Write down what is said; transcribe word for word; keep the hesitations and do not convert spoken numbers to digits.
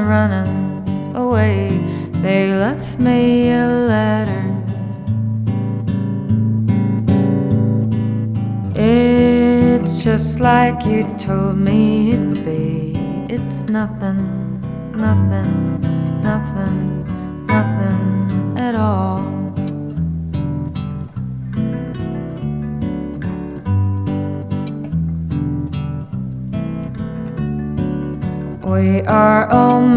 running away. They left me a letter. It's just like you told me it'd be. It's nothing, nothing, nothing, nothing at all. We are all